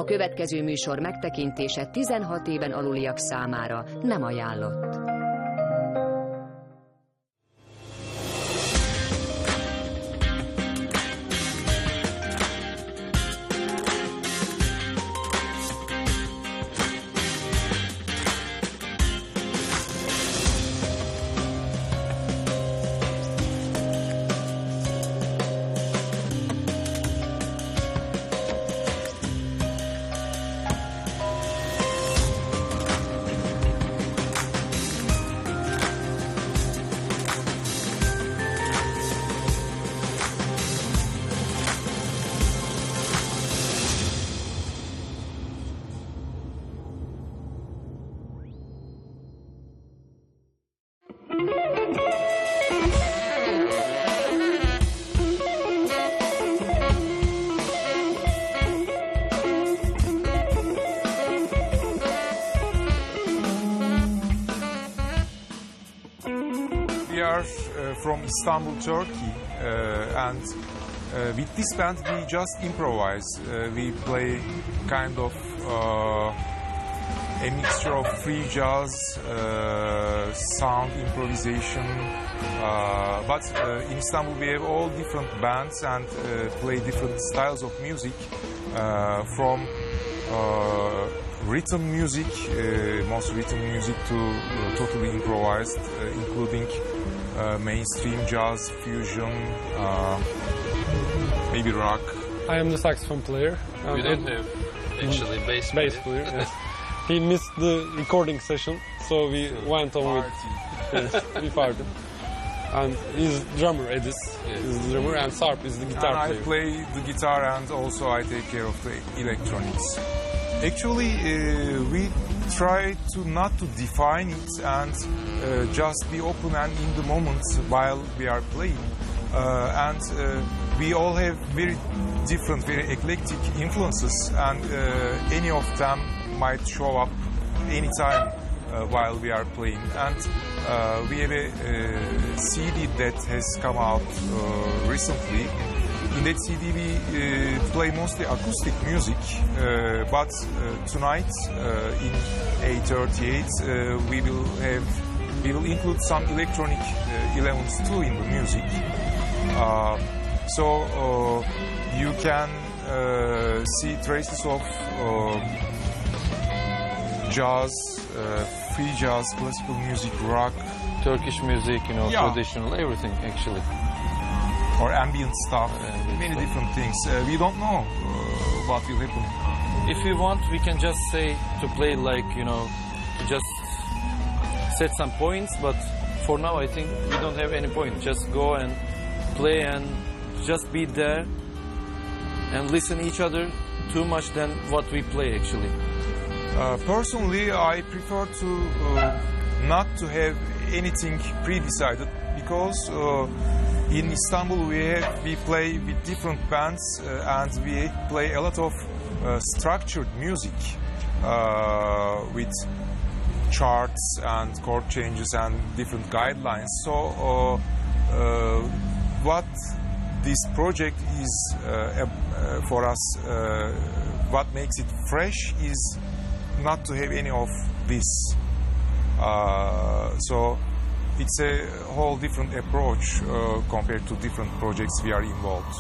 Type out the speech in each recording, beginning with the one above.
A következő műsor megtekintése 16 éven aluliak számára nem ajánlott. We are from Istanbul, Turkey, and with this band we just improvise. We play kind of a mixture of free jazz, sound improvisation, but in Istanbul we have all different bands and play different styles of music, from rhythm music, most rhythm music, to totally improvised, including mainstream jazz, fusion, maybe rock. I am the saxophone player. We don't have actually bass player. Yes. He missed the recording session, so we went on with we partied. And he's drummer, Edis is the drummer, and Sarp is the guitar player. I play the guitar and also I take care of the electronics. Actually, we try to not to define it and just be open and in the moment while we are playing. And we all have very different, very eclectic influences, and any of them might show up anytime while we are playing. And we have a CD that has come out recently. In that CD we play mostly acoustic music, but tonight in A38 we will include some electronic elements too in the music. So you can see traces of jazz, free jazz, classical music, rock, Turkish music, traditional, everything actually. Or ambient stuff, many different things. We don't know what will happen. If we want, we can just say to play like, to just set some points, but for now I think we don't have any point. Just go and play and just be there and listen each other too much than what we play actually. Personally, I prefer to not to have anything pre-decided, because in Istanbul we play with different bands and we play a lot of structured music with charts and chord changes and different guidelines. So what this project is for us, what makes it fresh is not to have any of this. So it's a whole different approach compared to different projects we are involved.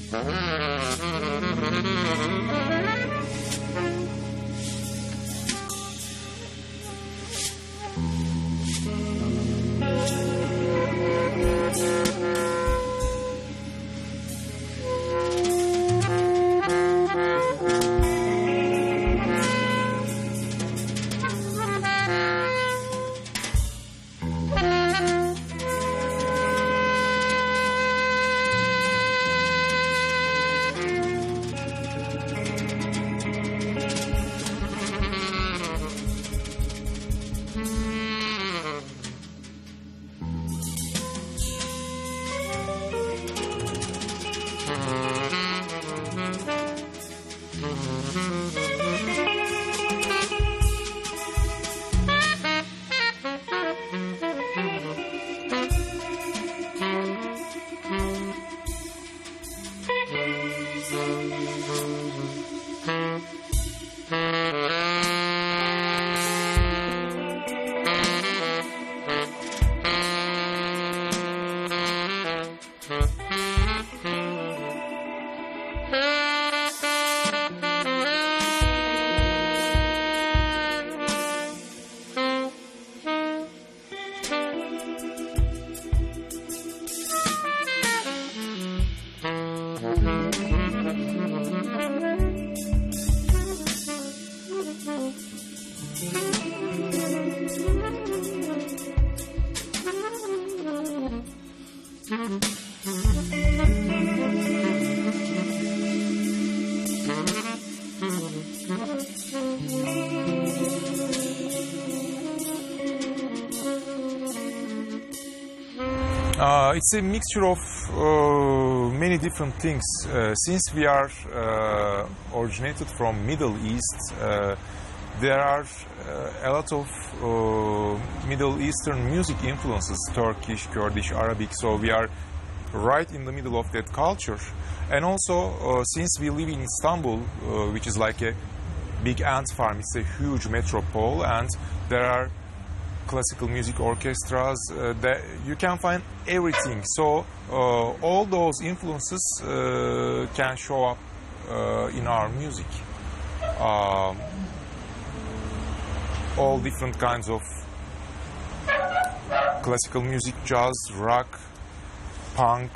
It's a mixture of many different things. Since we are originated from Middle East, there are a lot of Middle Eastern music influences, Turkish, Kurdish, Arabic, so we are right in the middle of that culture. And also, since we live in Istanbul, which is like a big ant farm, it's a huge metropole, and there are classical music orchestras, that you can find everything. So all those influences can show up in our music. All different kinds of classical music, jazz, rock, punk,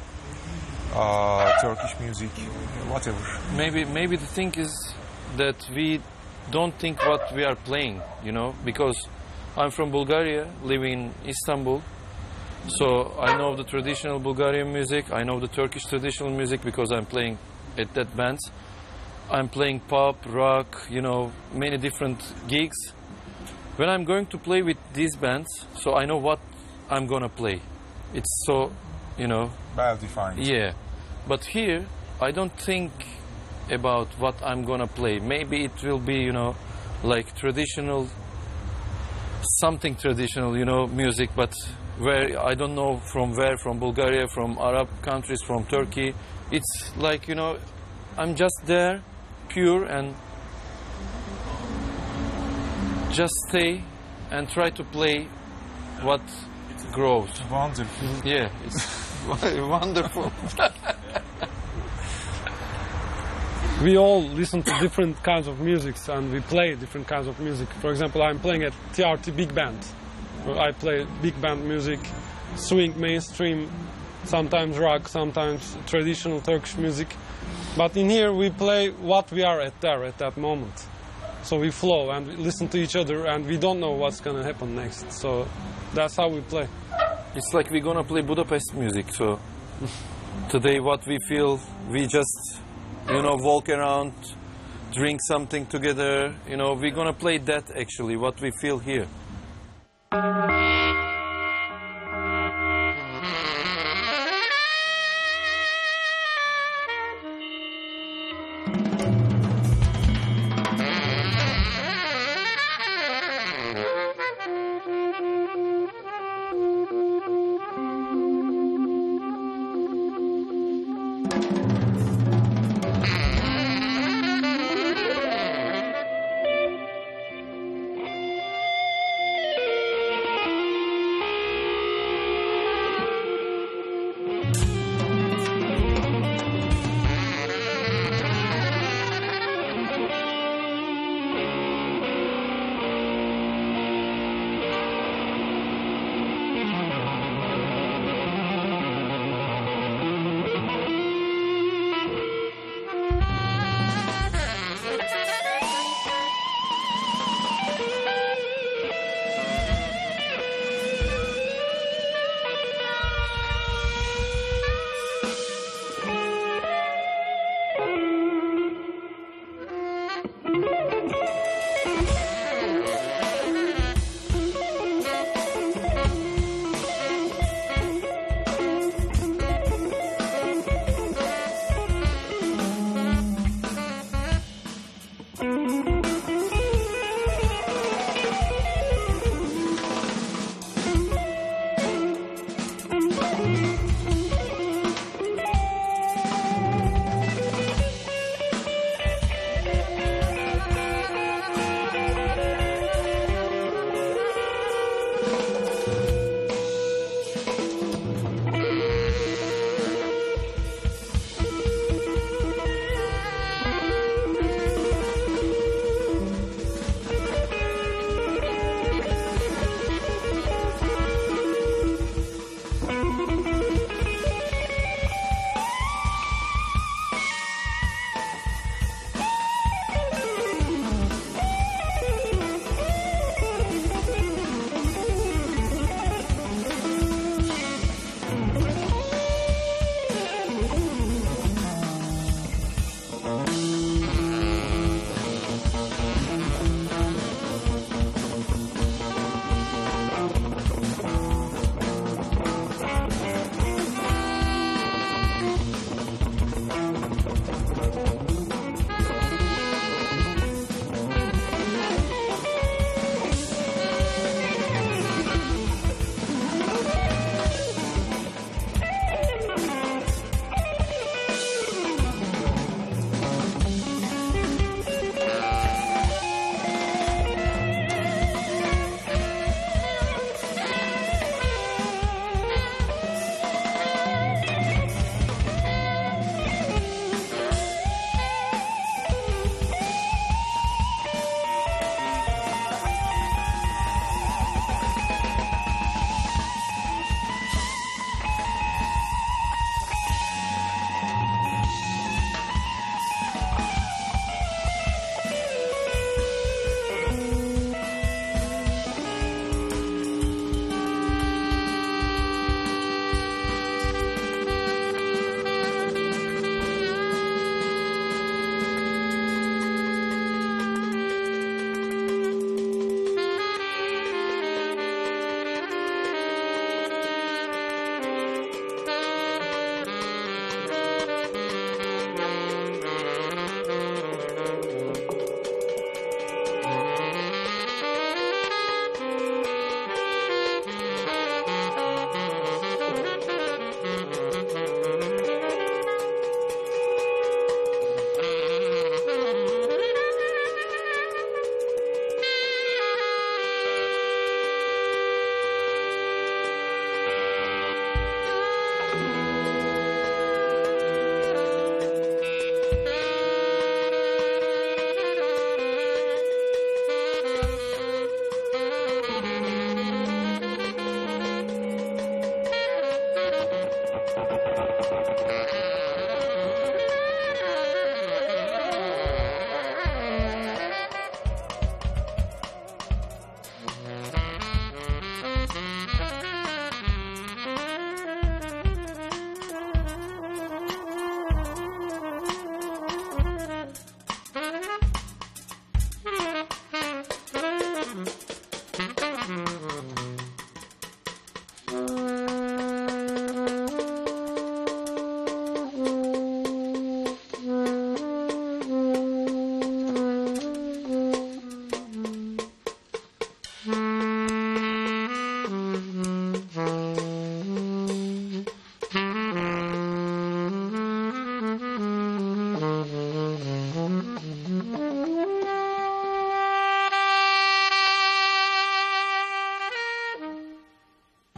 Turkish music, whatever. Maybe the thing is that we don't think what we are playing, you know, because I'm from Bulgaria, living in Istanbul, so I know the traditional Bulgarian music, I know the Turkish traditional music because I'm playing at that band. I'm playing pop, rock, you know, many different gigs. When I'm going to play with these bands, so I know what I'm gonna play. It's so, you know... well defined. Yeah, but here, I don't think about what I'm gonna play. Maybe it will be, you know, like traditional, something traditional, you know, music, but where I don't know from where, from Bulgaria, from Arab countries, from Turkey. It's like, you know, I'm just there, pure, and just stay and try to play what grows. Wonderful. Yeah, it's wonderful. We all listen to different kinds of music and we play different kinds of music. For example, I'm playing at TRT Big Band. I play big band music, swing, mainstream, sometimes rock, sometimes traditional Turkish music. But in here we play what we are at that moment. So we flow and we listen to each other and we don't know what's going to happen next. So that's how we play. It's like we're going to play Budapest music. So today what we feel, we just, you know, walk around, drink something together. You know, we're going to play that actually, what we feel here.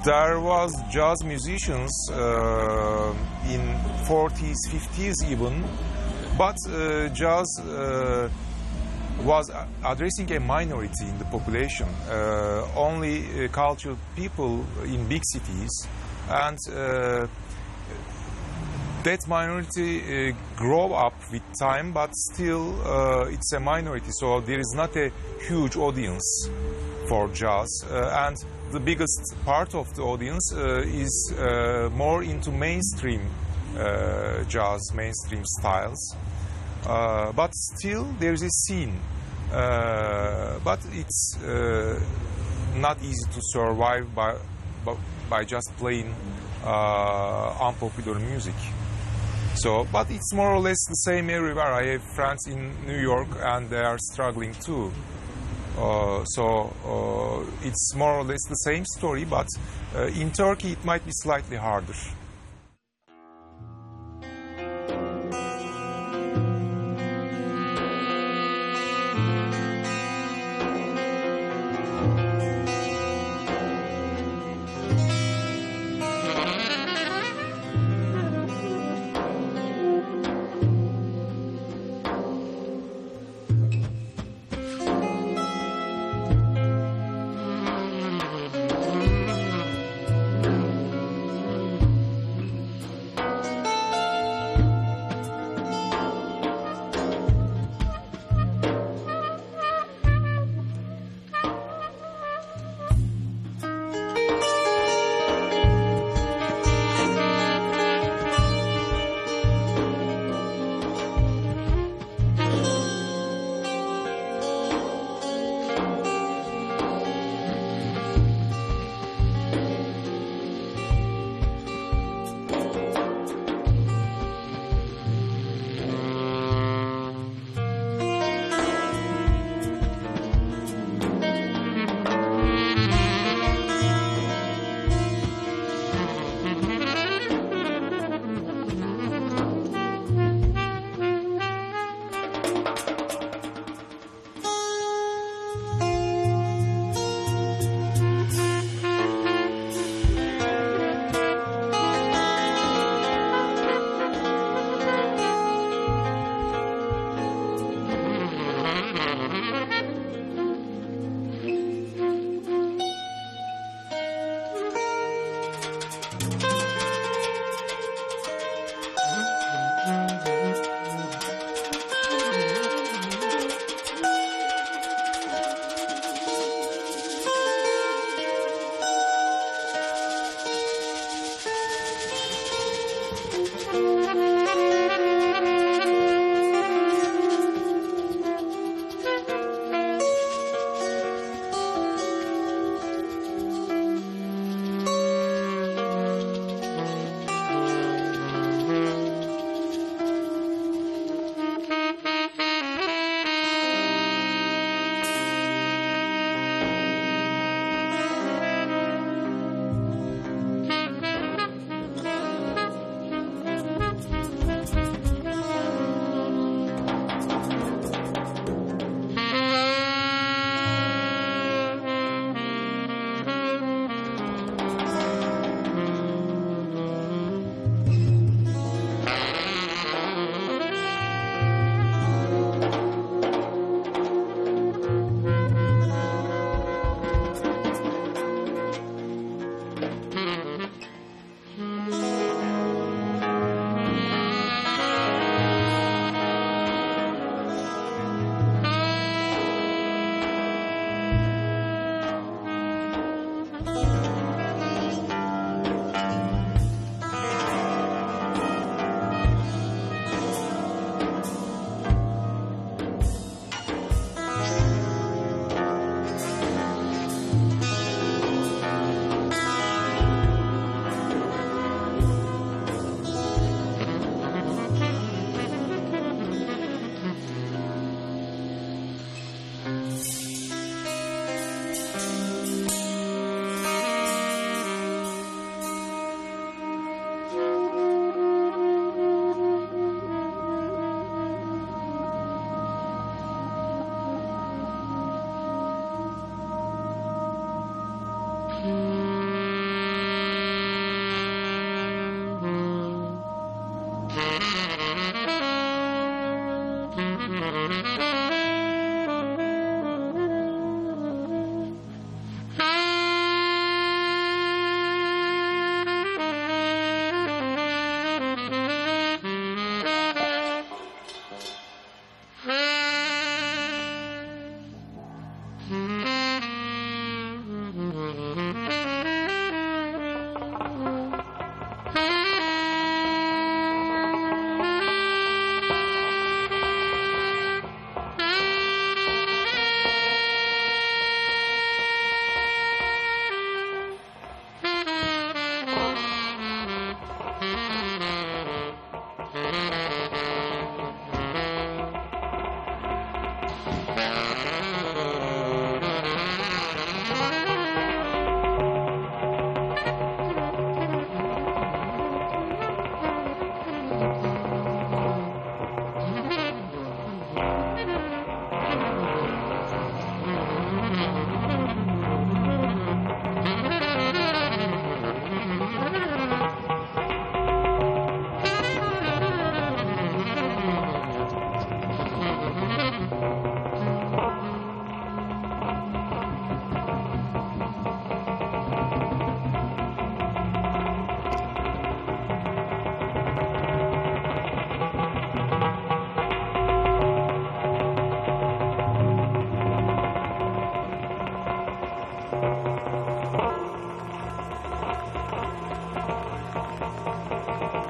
there was jazz musicians in 40s, 50s even, but jazz was addressing a minority in the population, only cultured people in big cities, and that minority grow up with time, but still it's a minority, so there is not a huge audience for jazz, and the biggest part of the audience is more into mainstream jazz, mainstream styles. But still there is a scene, but it's not easy to survive by just playing unpopular music. So, but it's more or less the same everywhere. I have friends in New York and they are struggling too. So it's more or less the same story, but in Turkey it might be slightly harder.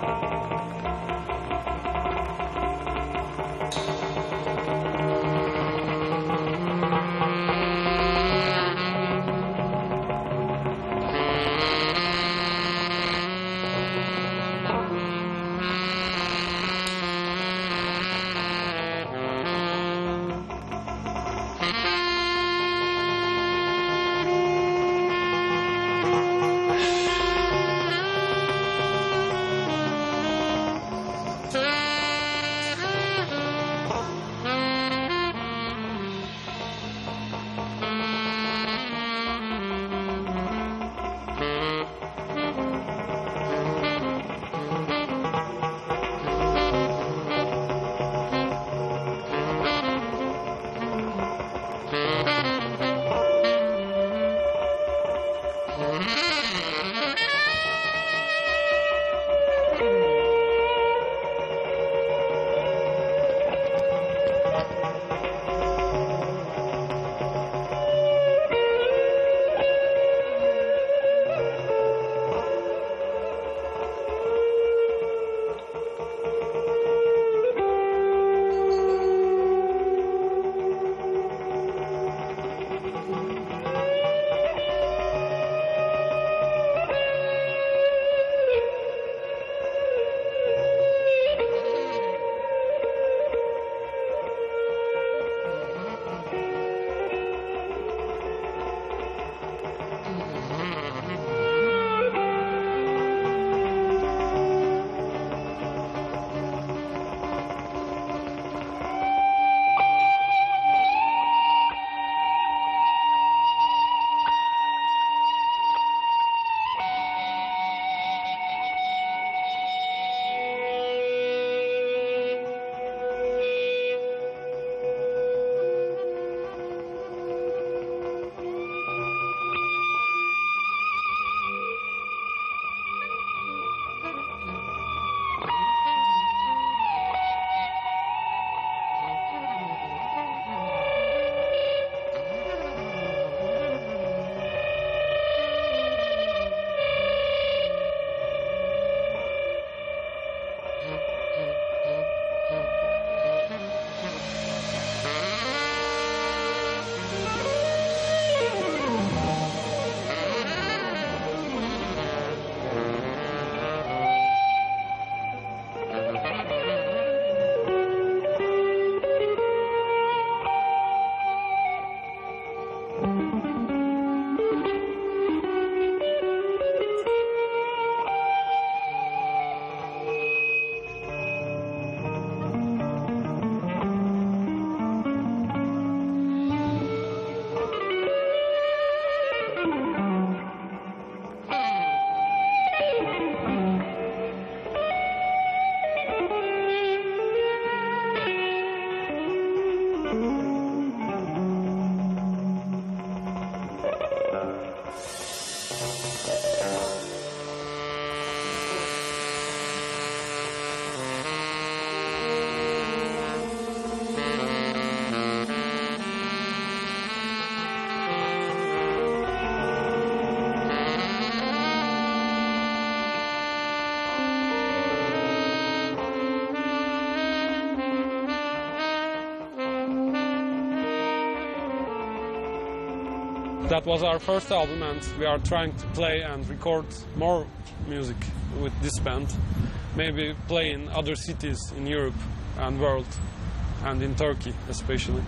That was our first album, and we are trying to play and record more music with this band. Maybe play in other cities in Europe and world, and in Turkey especially.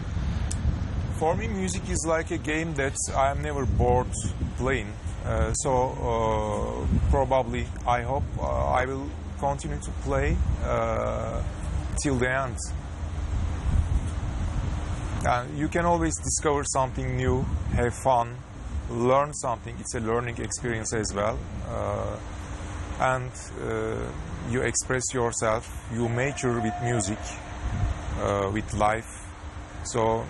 For me, music is like a game that I'm never bored playing. Probably, I hope I will continue to play till the end. You can always discover something new, have fun, learn something. It's a learning experience as well. You express yourself, you mature with music, with life. So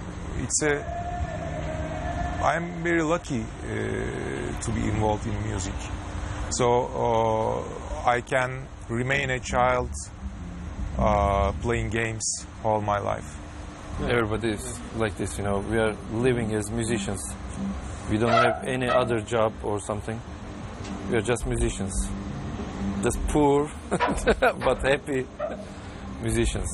I'm very lucky to be involved in music. So I can remain a child playing games all my life. Everybody is like this, you know. We are living as musicians. We don't have any other job or something. We are just musicians. just poor but happy musicians.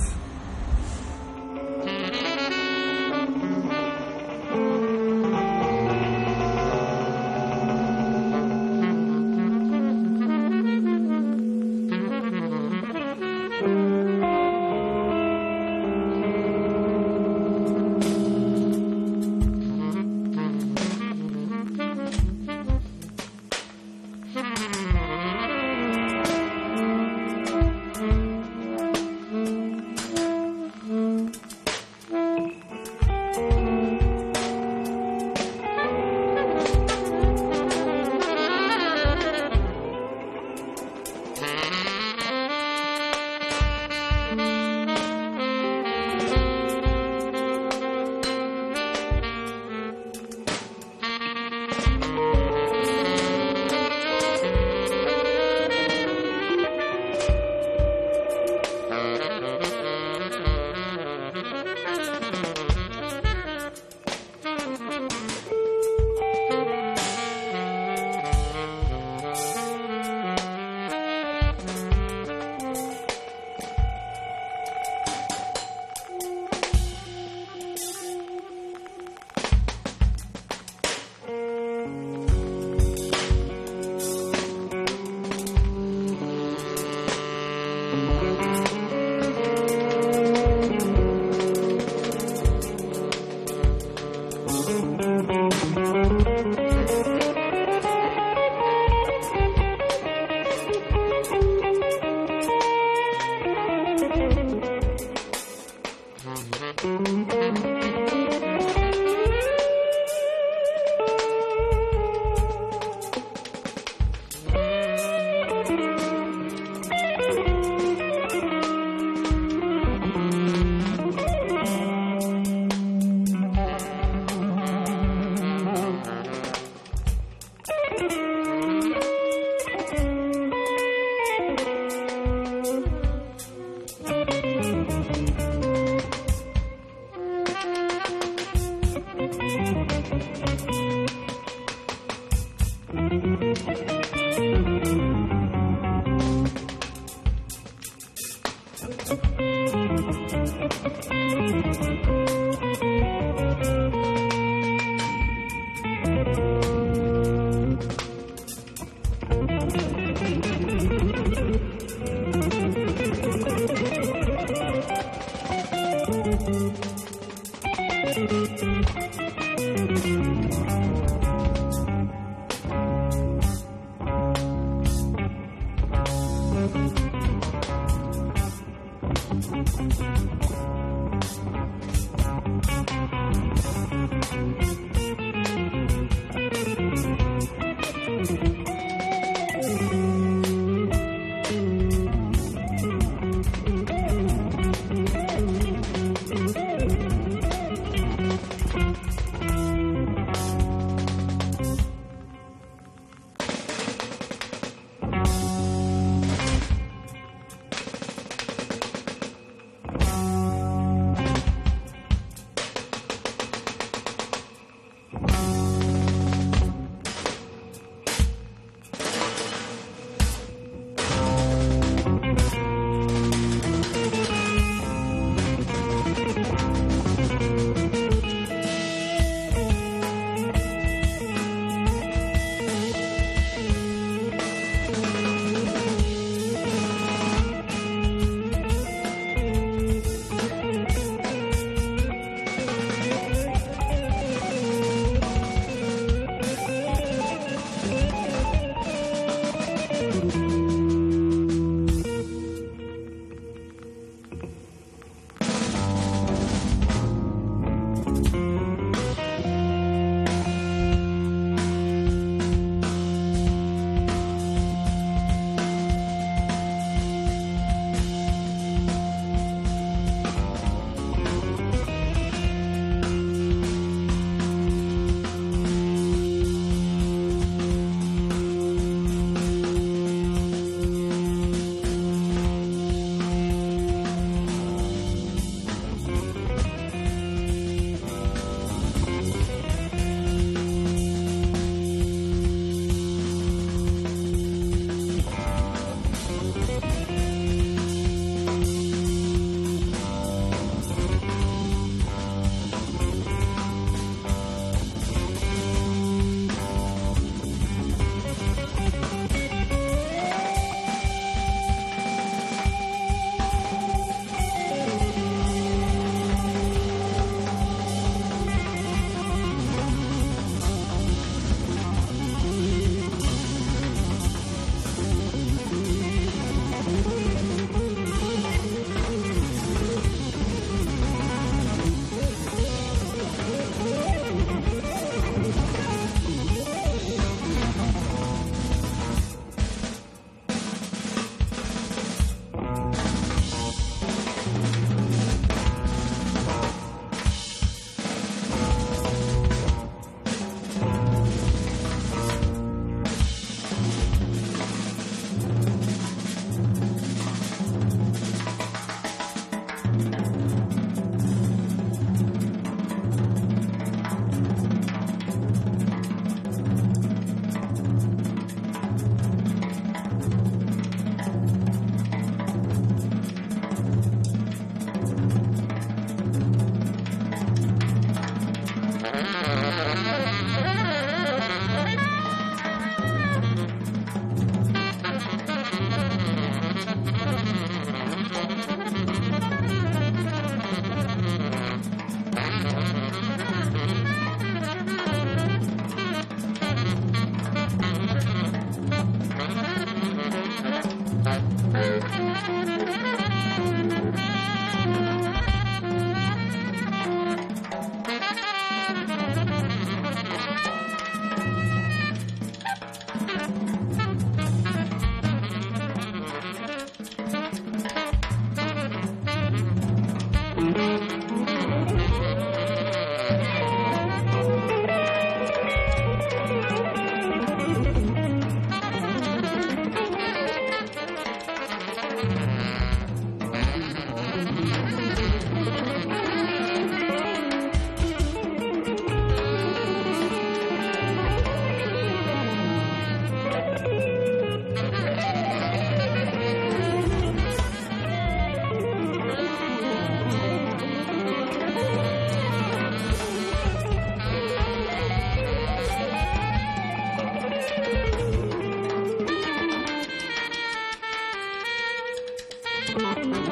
Thank you.